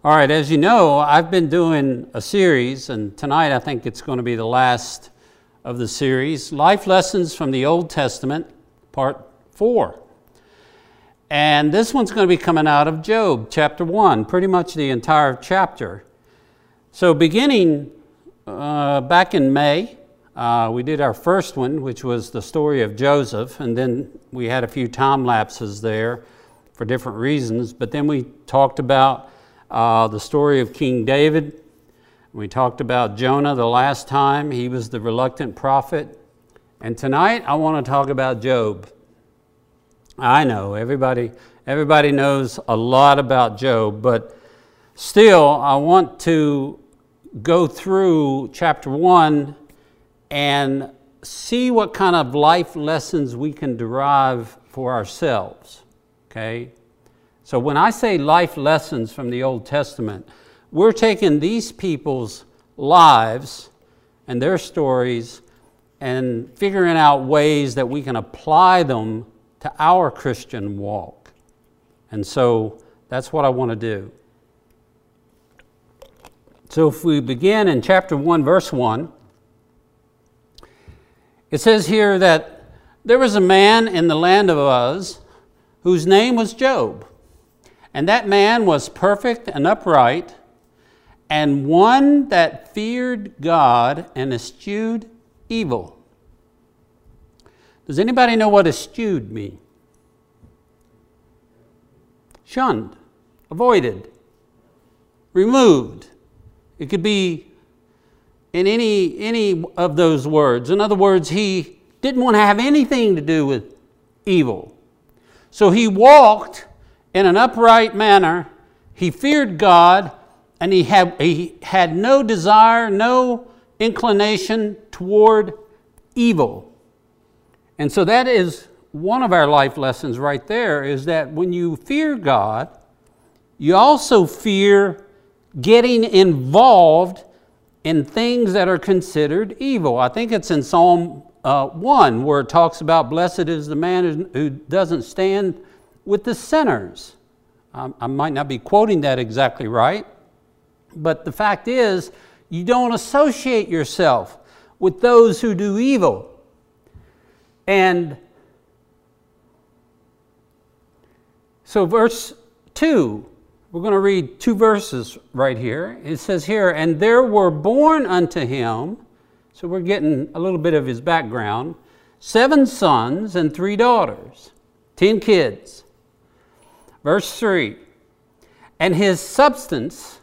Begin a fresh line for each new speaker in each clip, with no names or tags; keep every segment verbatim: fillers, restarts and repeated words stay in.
All right, as you know, I've been doing a series, and tonight I think it's going to be the last of the series, Life Lessons from the Old Testament, Part four. And this one's going to be coming out of Job, chapter one, pretty much the entire chapter. So beginning uh, back in May, uh, we did our first one, which was the story of Joseph, and then we had a few time lapses there for different reasons, but then we talked about Uh, the story of King David. We talked about Jonah the last time. He was the reluctant prophet. And tonight I want to talk about Job. I know everybody everybody knows a lot about Job, but still I want to go through chapter one and see what kind of life lessons we can derive for ourselves. Okay? So when I say life lessons from the Old Testament, we're taking these people's lives and their stories and figuring out ways that we can apply them to our Christian walk. And so that's what I want to do. So if we begin in chapter one, verse one, it says here that there was a man in the land of Uz whose name was Job. And that man was perfect and upright, and one that feared God and eschewed evil. Does anybody know what eschewed means? Shunned, avoided, removed. It could be in any, any of those words. In other words, he didn't want to have anything to do with evil. So he walked in an upright manner. He feared God, and he had, he had no desire, no inclination toward evil. And so that is one of our life lessons right there, is that when you fear God, you also fear getting involved in things that are considered evil. I think it's in Psalm uh, one where it talks about blessed is the man who doesn't stand with the sinners. Um, I might not be quoting that exactly right, but the fact is, you don't associate yourself with those who do evil. And so verse two, we're going to read two verses right here. It says here, and there were born unto him, so we're getting a little bit of his background, seven sons and three daughters, ten kids. Verse three, and his substance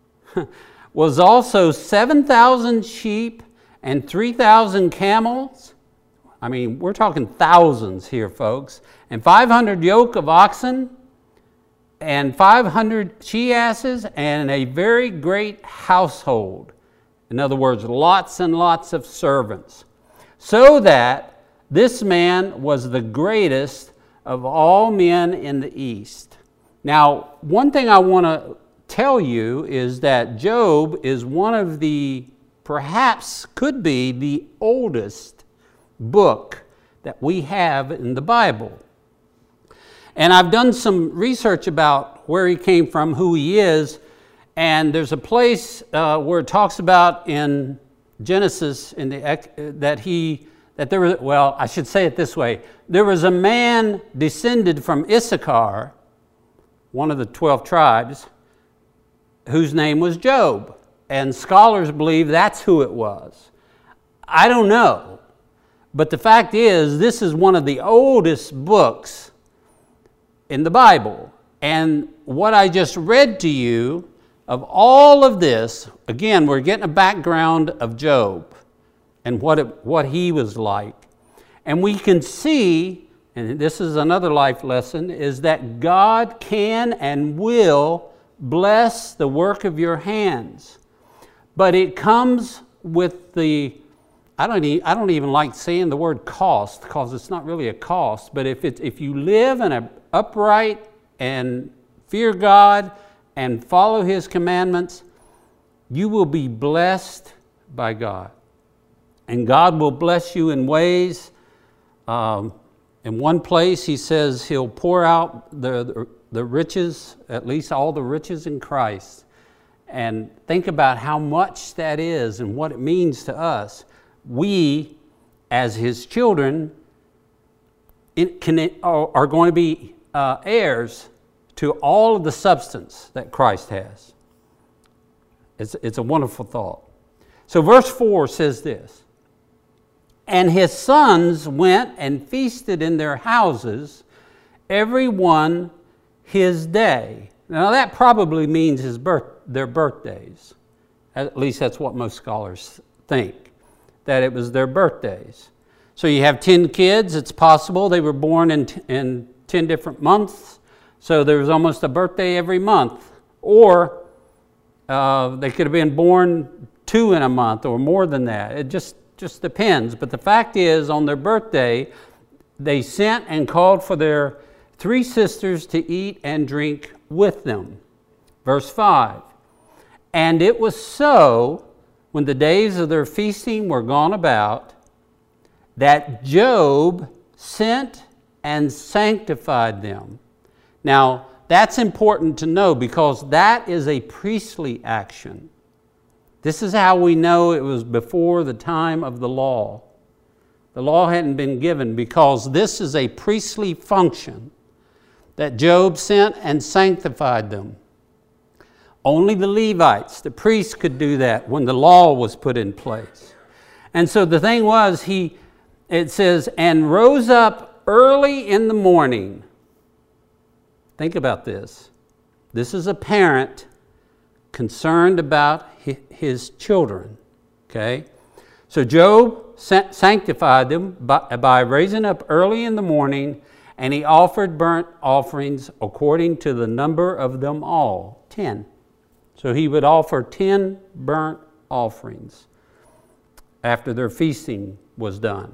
was also seven thousand sheep and three thousand camels. I mean, we're talking thousands here, folks. And five hundred yoke of oxen and five hundred she-asses and a very great household. In other words, lots and lots of servants. So that this man was the greatest of all men in the East. Now, one thing I want to tell you is that Job is one of the, perhaps could be the oldest book that we have in the Bible. And I've done some research about where he came from, who he is, and there's a place uh, where it talks about in Genesis in the, that he that there was, well, I should say it this way. There was a man descended from Issachar, one of the twelve tribes, whose name was Job. And scholars believe that's who it was. I don't know. But the fact is, this is one of the oldest books in the Bible. And what I just read to you, of all of this, again, we're getting a background of Job and what, it, what he was like. And we can see, and this is another life lesson, is that God can and will bless the work of your hands. But it comes with the, I don't, even, I don't even like saying the word cost, because it's not really a cost, but if, it, if you live in an upright and fear God and follow His commandments, you will be blessed by God. And God will bless you in ways. Um, in one place, He says He'll pour out the, the, the riches, at least all the riches in Christ. and think about how much that is and what it means to us. We, as his children, it can, are going to be uh, heirs to all of the substance that Christ has. It's, it's a wonderful thought. So verse four says this, and his sons went and feasted in their houses, every one his day. Now that probably means his birth, their birthdays. At least that's what most scholars think, that it was their birthdays. So you have ten kids, it's possible they were born in, in ten different months, so there was almost a birthday every month. Or uh, they could have been born two in a month or more than that. It just, just depends. But the fact is, on their birthday, they sent and called for their three sisters to eat and drink with them. Verse five, and it was so, when the days of their feasting were gone about, that Job sent and sanctified them. Now, that's important to know because that is a priestly action. This is how we know it was before the time of the law. The law hadn't been given because this is a priestly function that Job sent and sanctified them. Only the Levites, the priests, could do that when the law was put in place. And so the thing was, he, it says, and rose up early in the morning. Think about this. This is a parent concerned about his children. Okay? So Job sanctified them by, by raising up early in the morning, and he offered burnt offerings according to the number of them all, ten. So he would offer ten burnt offerings after their feasting was done.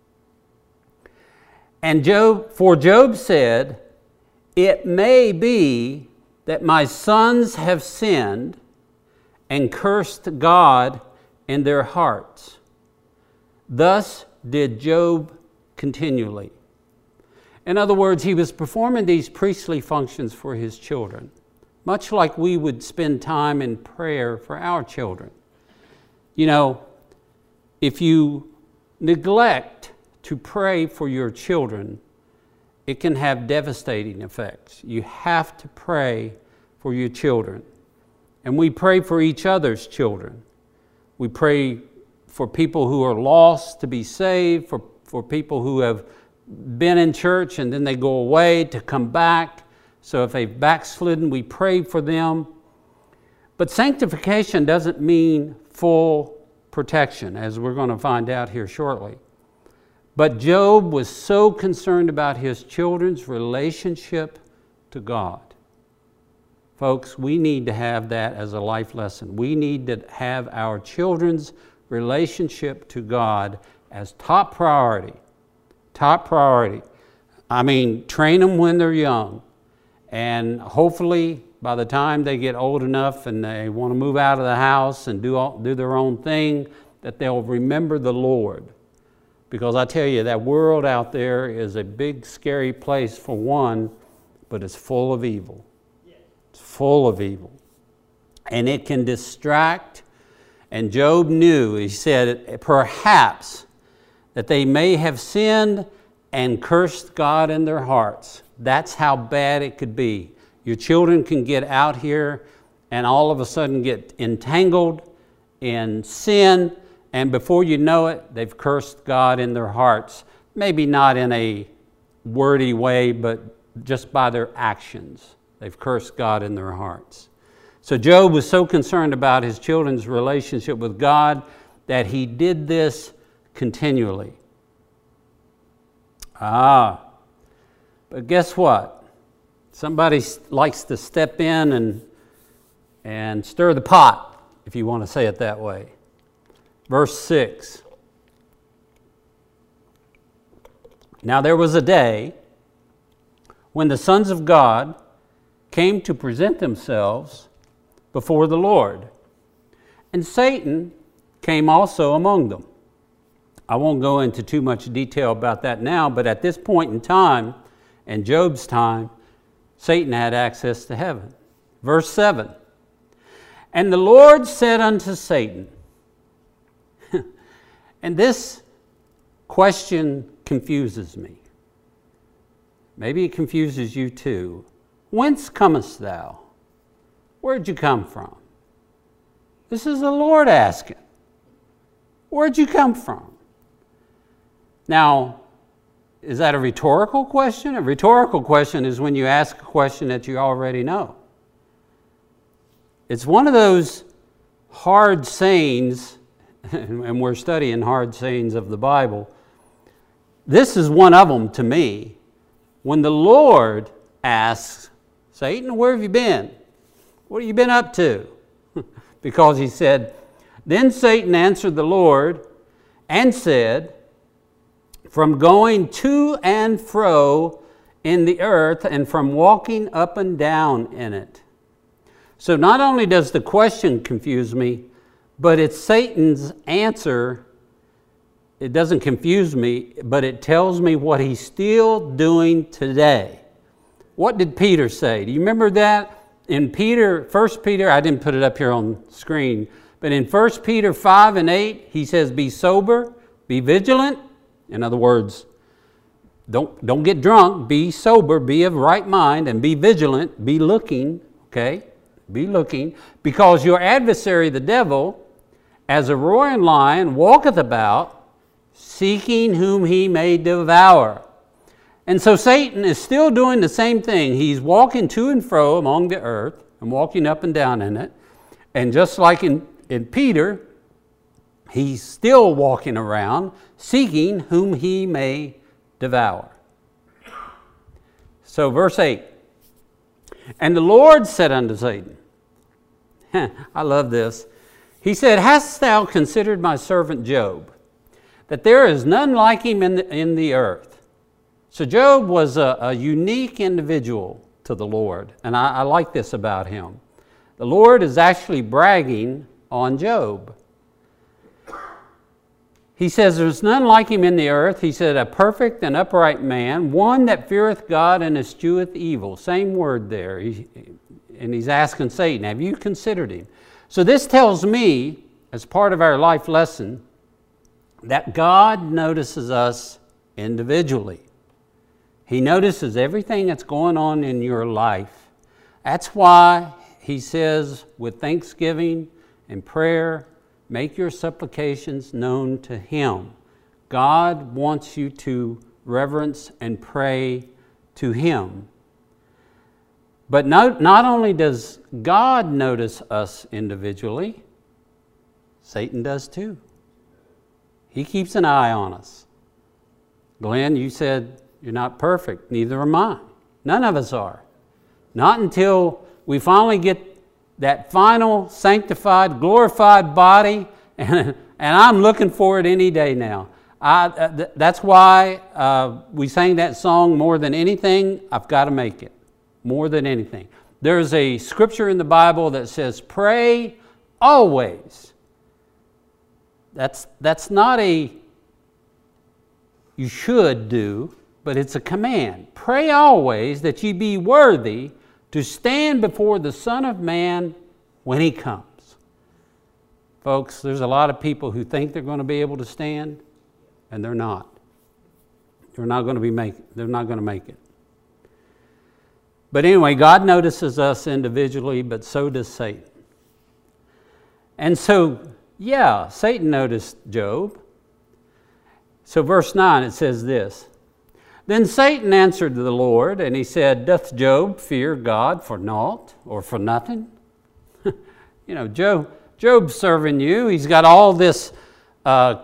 And Job, for Job said, it may be that my sons have sinned and cursed God in their hearts. Thus did Job continually. In other words, he was performing these priestly functions for his children, much like we would spend time in prayer for our children. You know, if you neglect to pray for your children, it can have devastating effects. You have to pray for your children. And we pray for each other's children. We pray for people who are lost to be saved, for, for people who have been in church and then they go away to come back. So if they've backslidden, we pray for them. But sanctification doesn't mean full protection, as we're going to find out here shortly. But Job was so concerned about his children's relationship to God. Folks, we need to have that as a life lesson. We need to have our children's relationship to God as top priority. Top priority. I mean, train them when they're young. And hopefully, by the time they get old enough and they want to move out of the house and do, all, do their own thing, that they'll remember the Lord. Because I tell you, that world out there is a big, scary place for one, but it's full of evil. It's full of evil. And it can distract. And Job knew, he said, perhaps that they may have sinned and cursed God in their hearts. That's how bad it could be. Your children can get out here and all of a sudden get entangled in sin, and before you know it, they've cursed God in their hearts. Maybe not in a wordy way, but just by their actions. They've cursed God in their hearts. So Job was so concerned about his children's relationship with God that he did this continually. Ah, but guess what? Somebody likes to step in and, and stir the pot, if you want to say it that way. Verse six. Now there was a day when the sons of God came to present themselves before the Lord, and Satan came also among them. I won't go into too much detail about that now, but at this point in time, in Job's time, Satan had access to heaven. Verse seven. And the Lord said unto Satan, and this question confuses me. Maybe it confuses you too. Whence comest thou? Where'd you come from? This is the Lord asking. Where'd you come from? Now, is that a rhetorical question? A rhetorical question is when you ask a question that you already know. It's one of those hard sayings, and we're studying hard sayings of the Bible. This is one of them to me. When the Lord asks, Satan, where have you been? What have you been up to? Because he said, then Satan answered the Lord and said, from going to and fro in the earth and from walking up and down in it. So not only does the question confuse me, but it's Satan's answer. It doesn't confuse me, but it tells me what he's still doing today. What did Peter say? Do you remember that? In Peter, First Peter, I didn't put it up here on screen, but in First Peter five and eight, he says, be sober, be vigilant. In other words, don't, don't get drunk, be sober, be of right mind, and be vigilant, be looking, okay? Be looking, because your adversary, the devil, as a roaring lion, walketh about, seeking whom he may devour. And so Satan is still doing the same thing. He's walking to and fro among the earth and walking up and down in it. And just like in, in Peter, he's still walking around, seeking whom he may devour. So verse eight, and the Lord said unto Satan, I love this. He said, hast thou considered my servant Job, that there is none like him in the, in the earth? So Job was a, a unique individual to the Lord, and I, I like this about him. The Lord is actually bragging on Job. He says, there's none like him in the earth. He said, a perfect and upright man, one that feareth God and escheweth evil. Same word there. He, and he's asking Satan, have you considered him? So this tells me, as part of our life lesson, that God notices us individually. He notices everything that's going on in your life. That's why he says, with thanksgiving and prayer, make your supplications known to him. God wants you to reverence and pray to him. But not, not only does God notice us individually, Satan does too. He keeps an eye on us. Glenn, you said you're not perfect. Neither am I. None of us are. Not until we finally get that final sanctified, glorified body, and, and I'm looking for it any day now. I, uh, th- that's why uh, we sang that song, more than anything, I've got to make it. More than anything. There's a scripture in the Bible that says, pray always. That's, that's not a you should do, but it's a command. Pray always that ye be worthy to stand before the Son of Man when he comes. Folks, there's a lot of people who think they're going to be able to stand, and they're not. They're not going to be make, they're not going to make it. But anyway, God notices us individually, but so does Satan. And so, yeah, Satan noticed Job. So verse nine, it says this, then Satan answered the Lord, and he said, doth Job fear God for naught or for nothing? You know, Job, Job's serving you. He's got all this uh,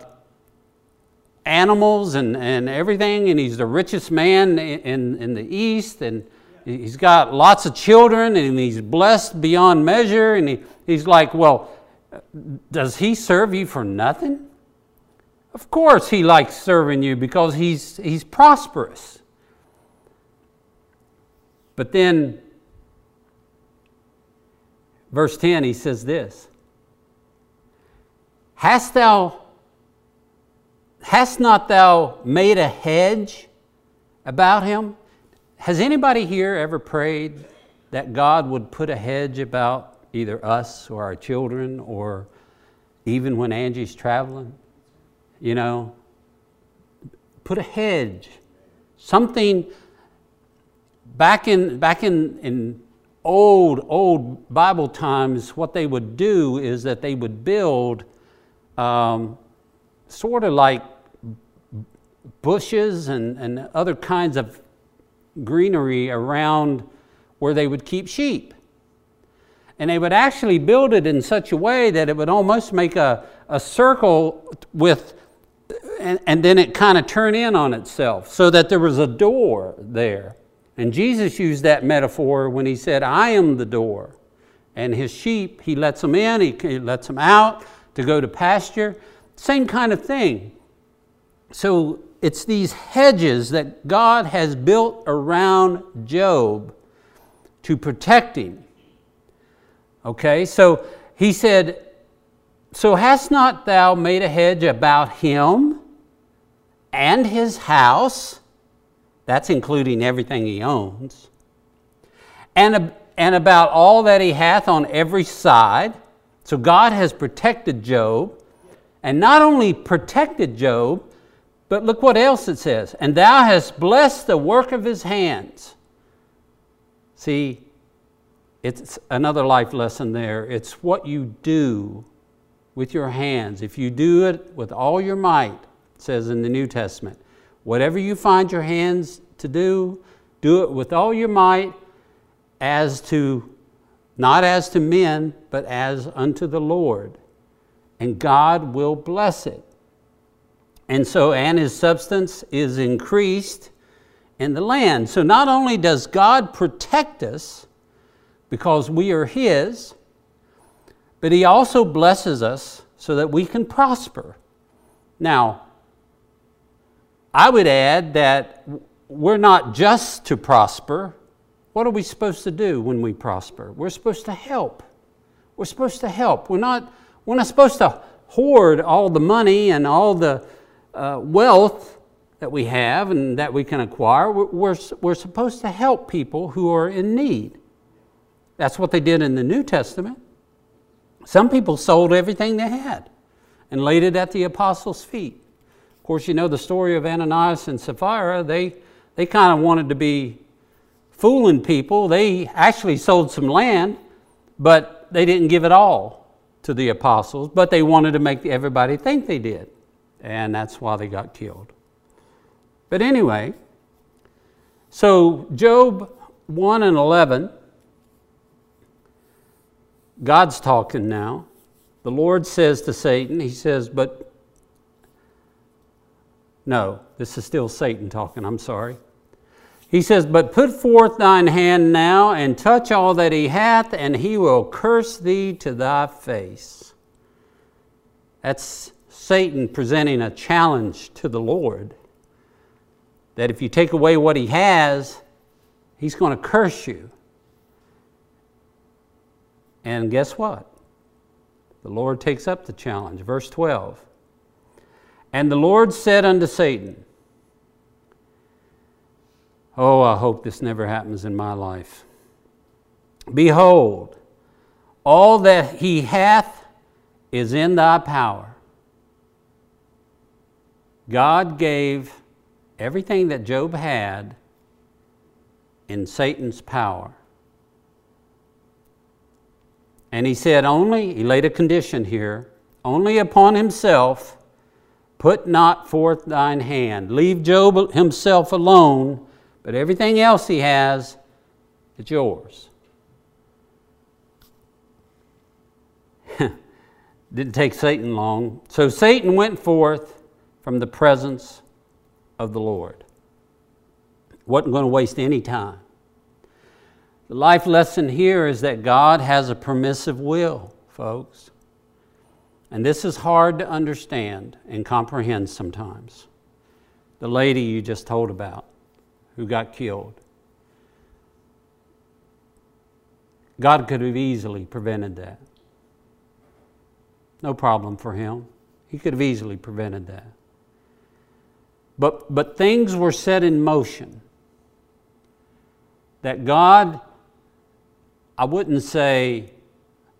animals and, and everything, and he's the richest man in, in the East, and he's got lots of children, and he's blessed beyond measure, and he, he's like, well, does he serve you for nothing? Of course he likes serving you because he's, he's prosperous. But then, verse ten, he says this, Hast thou, hast not thou made a hedge about him? Has anybody here ever prayed that God would put a hedge about either us or our children, or even when Angie's traveling. You know, put a hedge, something. Back in back in, in old old Bible times, what they would do is that they would build um, sort of like bushes and, and other kinds of greenery around where they would keep sheep. And they would actually build it in such a way that it would almost make a, a circle with, and, and then it kind of turn in on itself, so that there was a door there. And Jesus used that metaphor when he said, I am the door. And his sheep, he lets them in, he, he lets them out to go to pasture. Same kind of thing. So it's these hedges that God has built around Job to protect him. Okay, so he said, so hast not thou made a hedge about him and his house? That's including everything he owns. And, and about all that he hath on every side. So God has protected Job. And not only protected Job, but look what else it says. And thou hast blessed the work of his hands. See, it's another life lesson there. It's what you do with your hands. If you do it with all your might, it says in the New Testament, whatever you find your hands to do, do it with all your might, as to, not as to men, but as unto the Lord. And God will bless it. And so, and his substance is increased in the land. So not only does God protect us, because we are his, but he also blesses us so that we can prosper. Now, I would add that we're not just to prosper. What are we supposed to do when we prosper? We're supposed to help. We're supposed to help. We're not, we're not supposed to hoard all the money and all the uh, wealth that we have and that we can acquire. We're, we're, we're supposed to help people who are in need. That's what they did in the New Testament. Some people sold everything they had and laid it at the apostles' feet. Of course, you know the story of Ananias and Sapphira. They, they kind of wanted to be fooling people. They actually sold some land, but they didn't give it all to the apostles, but they wanted to make everybody think they did. And that's why they got killed. But anyway, so Job one and eleven, God's talking now. The Lord says to Satan, he says, but, no, this is still Satan talking, I'm sorry. He says, but put forth thine hand now, and touch all that he hath, and he will curse thee to thy face. That's Satan presenting a challenge to the Lord, that if you take away what he has, he's going to curse you. And guess what? The Lord takes up the challenge. Verse twelve. And the Lord said unto Satan, oh, I hope this never happens in my life. Behold, all that he hath is in thy power. God gave everything that Job had in Satan's power. And he said only, he laid a condition here, only upon himself put not forth thine hand. Leave Job himself alone, but everything else he has, it's yours. Didn't take Satan long. So Satan went forth from the presence of the Lord. Wasn't going to waste any time. The life lesson here is that God has a permissive will, folks. And this is hard to understand and comprehend sometimes. The lady you just told about who got killed. God could have easily prevented that. No problem for him. He could have easily prevented that. But, but things were set in motion that God, I wouldn't say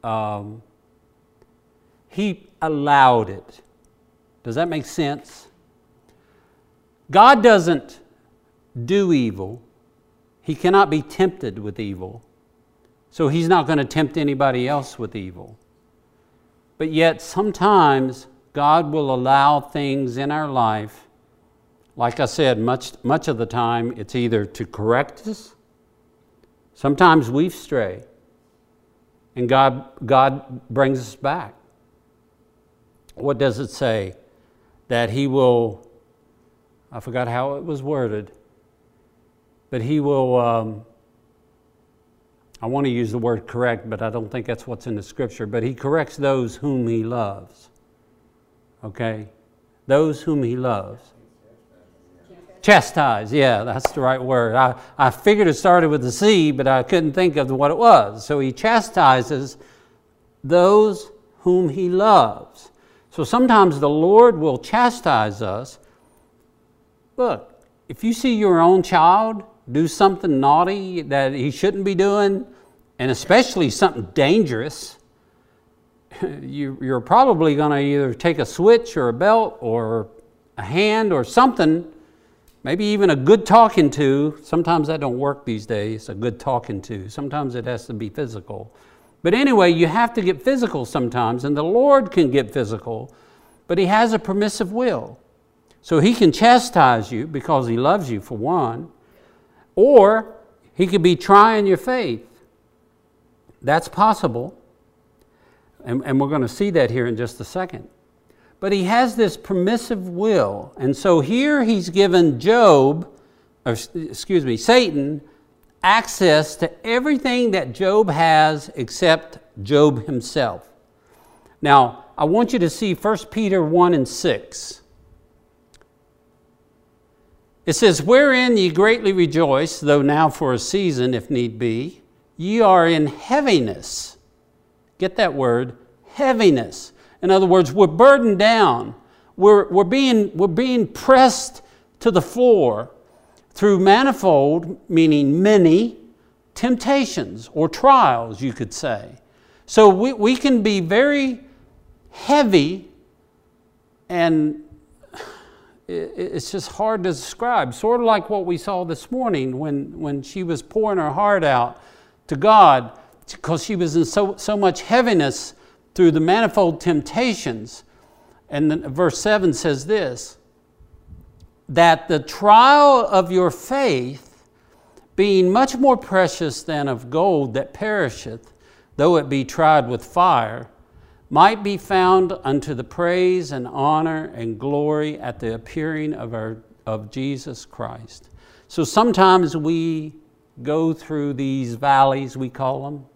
um, he allowed it. Does that make sense? God doesn't do evil. He cannot be tempted with evil. So he's not going to tempt anybody else with evil. But yet sometimes God will allow things in our life. Like I said, much, much of the time it's either to correct us. Sometimes we stray. And God, God brings us back. What does it say? That he will, I forgot how it was worded, but he will, um, I want to use the word correct, but I don't think that's what's in the scripture, but he corrects those whom he loves. Okay? Those whom he loves. Chastise, yeah, that's the right word. I, I figured it started with a C, but I couldn't think of what it was. So he chastises those whom he loves. So sometimes the Lord will chastise us. Look, if you see your own child do something naughty that he shouldn't be doing, and especially something dangerous, you, you're probably going to either take a switch or a belt or a hand or something, maybe even a good talking to. Sometimes that don't work these days, a good talking to. Sometimes it has to be physical. But anyway, you have to get physical sometimes, and the Lord can get physical, but he has a permissive will. So he can chastise you because he loves you, for one, or he could be trying your faith. That's possible, and, and we're going to see that here in just a second. But he has this permissive will, and so here he's given Job, or excuse me, Satan, access to everything that Job has except Job himself. Now, I want you to see First Peter one and six. It says, "Wherein ye greatly rejoice, though now for a season, if need be, ye are in heaviness." Get that word, heaviness. In other words, we're burdened down. We're, we're, being, we're being pressed to the floor through manifold, meaning many, temptations or trials, you could say. So we, we can be very heavy, and it's just hard to describe. Sort of like what we saw this morning when, when she was pouring her heart out to God because she was in so, so much heaviness through the manifold temptations. And then verse seven says this, that the trial of your faith, being much more precious than of gold that perisheth, though it be tried with fire, might be found unto the praise and honor and glory at the appearing of our of Jesus Christ. So sometimes we go through these valleys, we call them.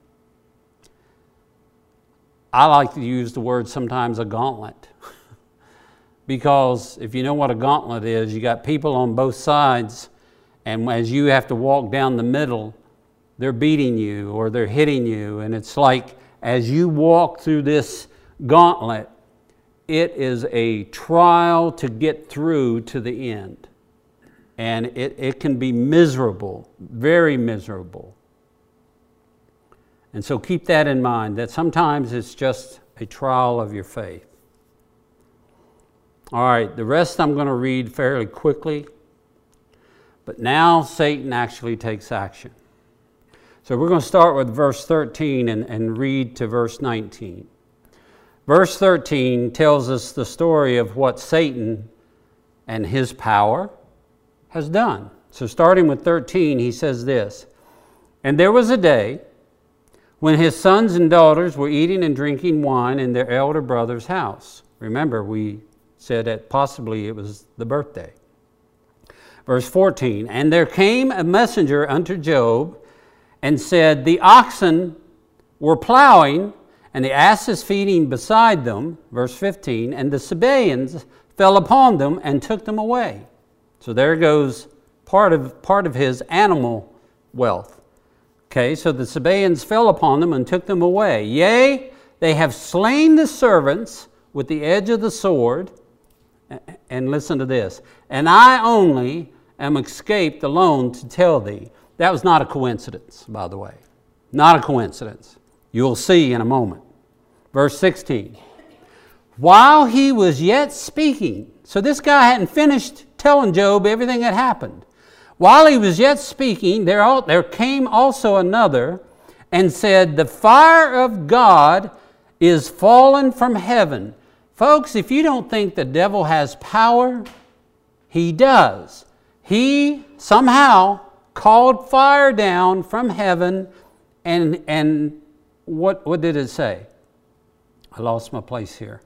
I like to use the word sometimes a gauntlet. Because if you know what a gauntlet is, you got people on both sides, and as you have to walk down the middle, they're beating you or they're hitting you, and it's like as you walk through this gauntlet, it is a trial to get through to the end. And it, it can be miserable, very miserable. And so keep that in mind, that sometimes it's just a trial of your faith. All right, the rest I'm going to read fairly quickly. But now Satan actually takes action. So we're going to start with verse thirteen and, and read to verse nineteen. Verse thirteen tells us the story of what Satan and his power has done. So starting with thirteen, he says this, "And there was a day when his sons and daughters were eating and drinking wine in their elder brother's house." Remember, we said that possibly it was the birthday. Verse fourteen, "And there came a messenger unto Job, and said, The oxen were plowing, and the asses feeding beside them," verse fifteen, "and the Sabaeans fell upon them and took them away." So there goes part of, part of his animal wealth. Okay, so the Sabaeans fell upon them and took them away. "Yea, they have slain the servants with the edge of the sword." And listen to this. "And I only am escaped alone to tell thee." That was not a coincidence, by the way. Not a coincidence. You'll see in a moment. Verse sixteen. While he was yet speaking, so this guy hadn't finished telling Job everything that happened. While he was yet speaking, there, all, there came also another and said, the fire of God is fallen from heaven. Folks, if you don't think the devil has power, he does. He somehow called fire down from heaven, and and what what did it say? I lost my place here.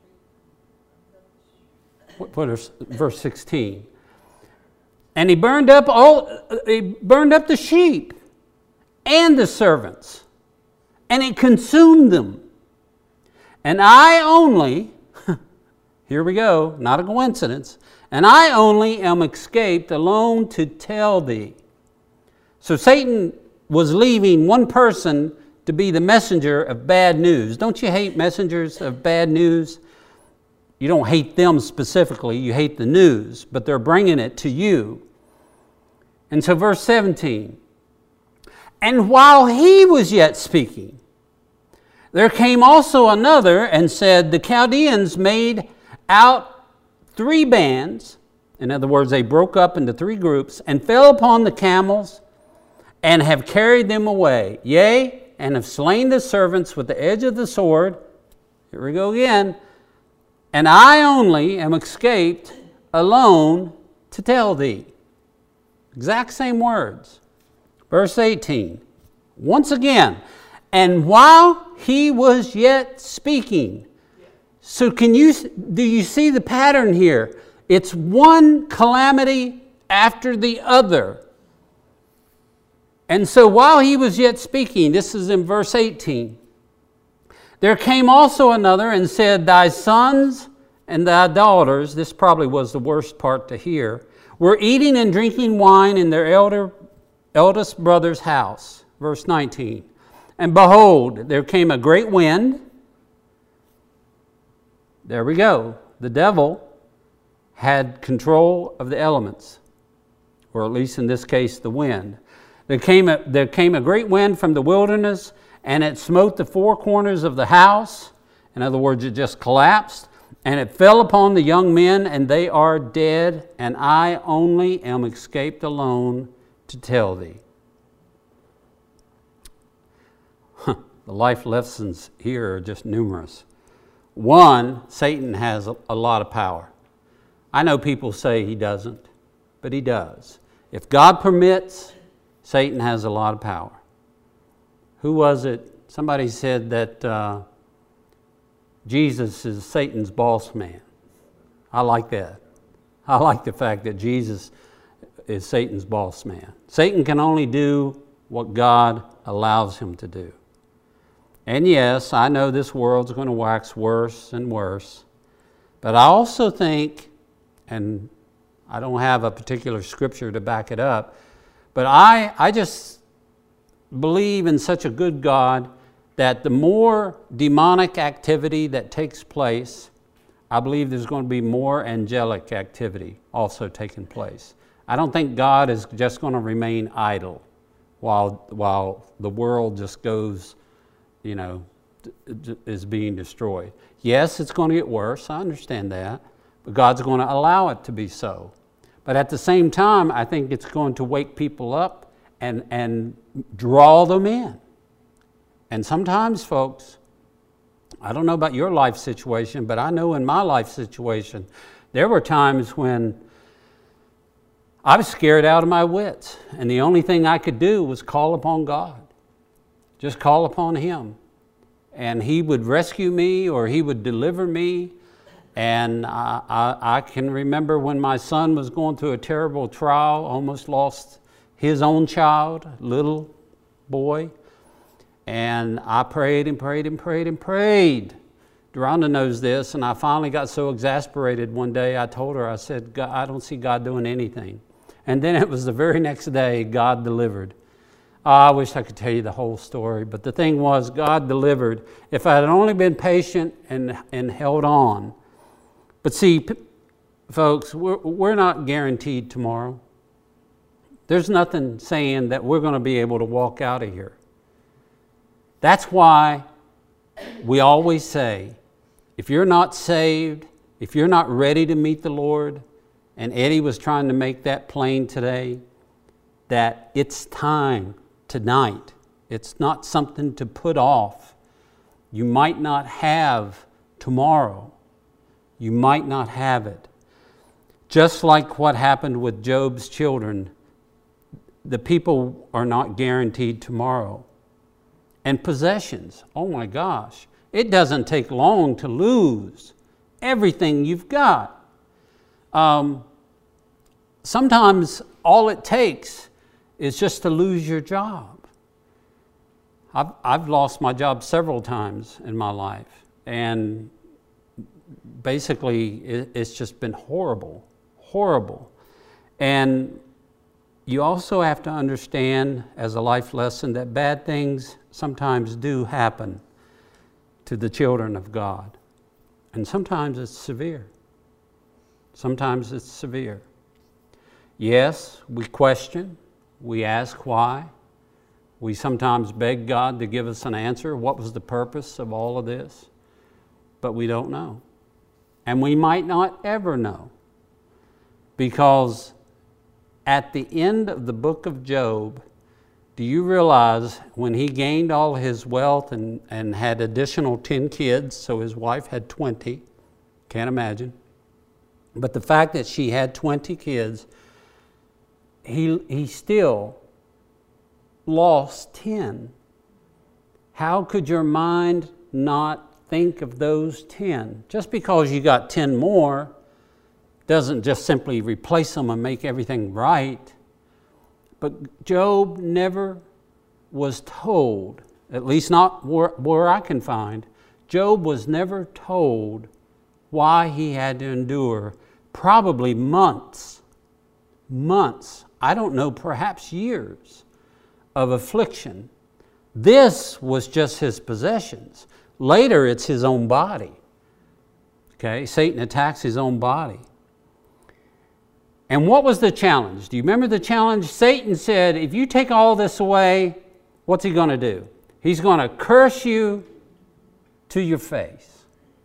What, what is verse sixteen? And he burned up all he burned up the sheep and the servants, and it consumed them. And I only, here we go, not a coincidence, and I only am escaped alone to tell thee. So Satan was leaving one person to be the messenger of bad news. Don't you hate messengers of bad news? You don't hate them specifically, you hate the news, but they're bringing it to you. And so verse seventeen, and while he was yet speaking, there came also another and said, the Chaldeans made out three bands. In other words, they broke up into three groups and fell upon the camels and have carried them away. Yea, and have slain the servants with the edge of the sword. Here we go again. And I only am escaped alone to tell thee. Exact same words. Verse eighteen. Once again. And while he was yet speaking. So can you, do you see the pattern here? It's one calamity after the other. And so while he was yet speaking, this is in verse eighteen, there came also another and said, thy sons and thy daughters, this probably was the worst part to hear, were eating and drinking wine in their elder, eldest brother's house. Verse nineteen. And behold, there came a great wind. There we go. The devil had control of the elements, or at least in this case, the wind. There came a, there came a great wind from the wilderness, and it smote the four corners of the house. In other words, it just collapsed. And it fell upon the young men, and they are dead, and I only am escaped alone to tell thee. The life lessons here are just numerous. One, Satan has a, a lot of power. I know people say he doesn't, but he does. If God permits, Satan has a lot of power. Who was it? Somebody said that uh, Jesus is Satan's boss man. I like that. I like the fact that Jesus is Satan's boss man. Satan can only do what God allows him to do. And yes, I know this world's going to wax worse and worse. But I also think, and I don't have a particular scripture to back it up, but I, I just believe in such a good God that the more demonic activity that takes place, I believe there's going to be more angelic activity also taking place. I don't think God is just going to remain idle while, while the world just goes, you know, is being destroyed. Yes, it's going to get worse. I understand that. But God's going to allow it to be so. But at the same time, I think it's going to wake people up and, and draw them in. And sometimes, folks, I don't know about your life situation, but I know in my life situation, there were times when I was scared out of my wits. And the only thing I could do was call upon God. Just call upon Him. And He would rescue me, or He would deliver me. And I, I, I can remember when my son was going through a terrible trial, almost lost his own child, little boy. And I prayed and prayed and prayed and prayed. Deronda knows this, and I finally got so exasperated one day, I told her, I said, God, I don't see God doing anything. And then it was the very next day, God delivered. Oh, I wish I could tell you the whole story, but the thing was, God delivered. If I had only been patient and, and held on. But see, p- folks, we're, we're not guaranteed tomorrow. There's nothing saying that we're going to be able to walk out of here. That's why we always say, if you're not saved, if you're not ready to meet the Lord, and Eddie was trying to make that plain today, that it's time tonight. It's not something to put off. You might not have tomorrow. You might not have it. Just like what happened with Job's children, the people are not guaranteed tomorrow. And possessions, oh my gosh, it doesn't take long to lose everything you've got. Um, sometimes all it takes is just to lose your job. I've, I've lost my job several times in my life, and basically it, it's just been horrible, horrible. And you also have to understand as a life lesson that bad things sometimes do happen to the children of God. And sometimes it's severe. Sometimes it's severe. Yes, we question, we ask why. We sometimes beg God to give us an answer. What was the purpose of all of this? But we don't know. And we might not ever know. Because at the end of the book of Job, do you realize when he gained all his wealth and, and had additional ten kids, so his wife had twenty, can't imagine. But the fact that she had twenty kids, he, he still lost ten. How could your mind not think of those ten? Just because you got ten more doesn't just simply replace them and make everything right. But Job never was told, at least not where, where I can find, Job was never told why he had to endure probably months, months, I don't know, perhaps years of affliction. This was just his possessions. Later, it's his own body. Okay, Satan attacks his own body. And what was the challenge? Do you remember the challenge? Satan said, if you take all this away, what's he going to do? He's going to curse you to your face.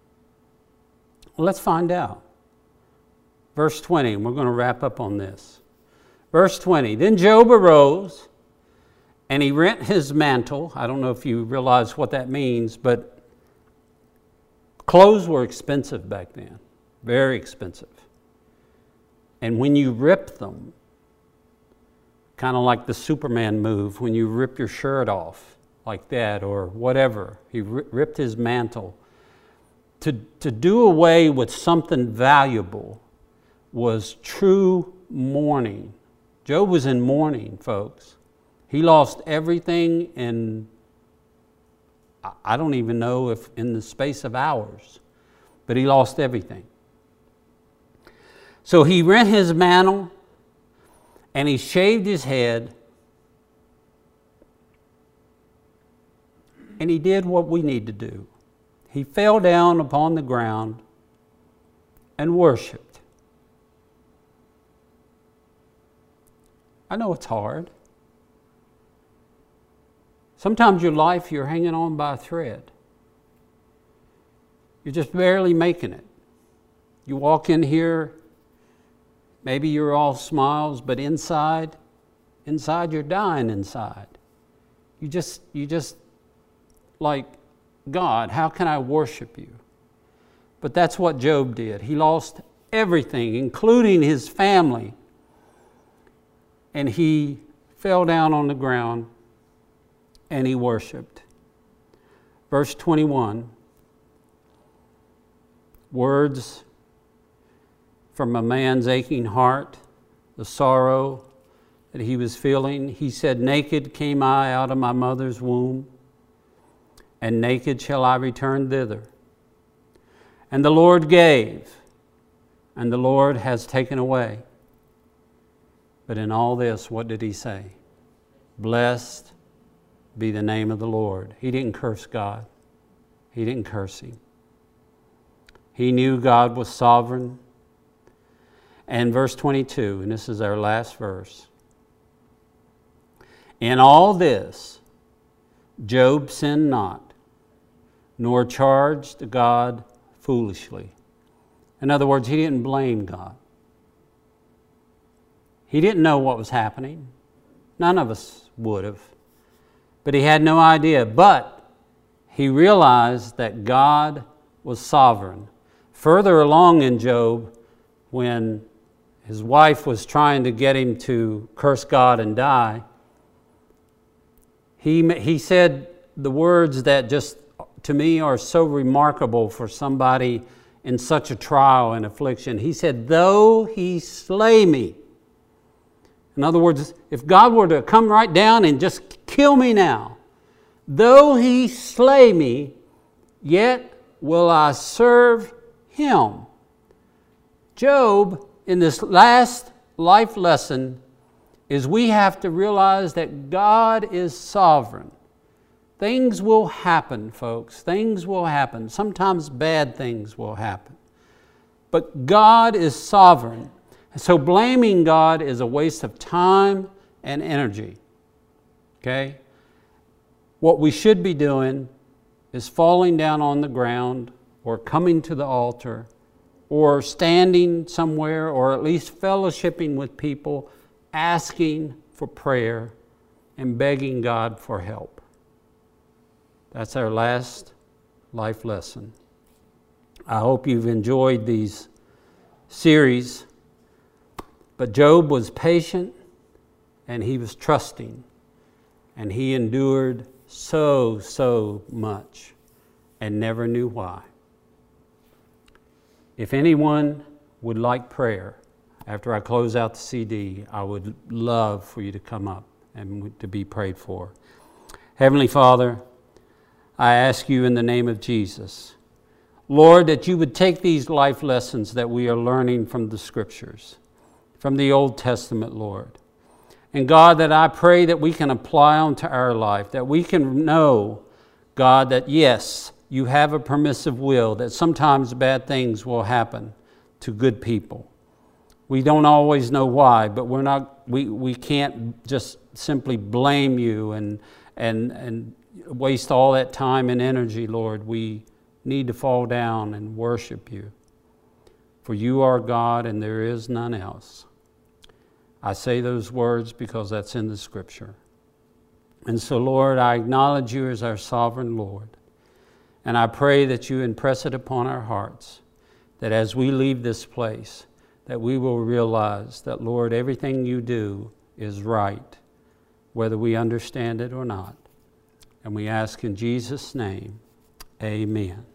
Well, let's find out. Verse twenty, and we're going to wrap up on this. Verse twenty, then Job arose, and he rent his mantle. I don't know if you realize what that means, but clothes were expensive back then, very expensive. And when you rip them, kind of like the Superman move, when you rip your shirt off like that or whatever, he ripped his mantle. To, to do away with something valuable was true mourning. Job was in mourning, folks. He lost everything in, I don't even know if in the space of hours, but he lost everything. So he rent his mantle, and he shaved his head, and he did what we need to do. He fell down upon the ground and worshiped. I know it's hard. Sometimes your life, you're hanging on by a thread. You're just barely making it. You walk in here, maybe you're all smiles, but inside, inside you're dying inside. You just, you just like, God, how can I worship you? But that's what Job did. He lost everything, including his family. And he fell down on the ground and he worshiped. Verse twenty-one, words from a man's aching heart, the sorrow that he was feeling. He said, naked came I out of my mother's womb, and naked shall I return thither. And the Lord gave, and the Lord has taken away. But in all this, what did he say? Blessed be the name of the Lord. He didn't curse God. He didn't curse him. He knew God was sovereign. And verse twenty-two, and this is our last verse. In all this, Job sinned not, nor charged God foolishly. In other words, he didn't blame God. He didn't know what was happening. None of us would have. But he had no idea. But he realized that God was sovereign. Further along in Job, when his wife was trying to get him to curse God and die, he, he said the words that just, to me, are so remarkable for somebody in such a trial and affliction. He said, though he slay me. In other words, if God were to come right down and just kill me now, though he slay me, yet will I serve him. Job, in this last life lesson, is we have to realize that God is sovereign. Things will happen, folks. Things will happen. Sometimes bad things will happen. But God is sovereign. So blaming God is a waste of time and energy. Okay? What we should be doing is falling down on the ground or coming to the altar or standing somewhere or at least fellowshipping with people, asking for prayer and begging God for help. That's our last life lesson. I hope you've enjoyed these series. But Job was patient and he was trusting, and he endured so, so much and never knew why. If anyone would like prayer, after I close out the C D, I would love for you to come up and to be prayed for. Heavenly Father, I ask you in the name of Jesus, Lord, that you would take these life lessons that we are learning from the Scriptures, from the Old Testament, Lord. And God, that I pray that we can apply them to our life, that we can know, God, that yes, you have a permissive will, that sometimes bad things will happen to good people. We don't always know why, but we're not, we, we can't just simply blame you and, and, and waste all that time and energy, Lord. We need to fall down and worship you. For you are God and there is none else. I say those words because that's in the Scripture. And so, Lord, I acknowledge you as our sovereign Lord. And I pray that you impress it upon our hearts, that as we leave this place, that we will realize that, Lord, everything you do is right, whether we understand it or not. And we ask in Jesus' name, amen.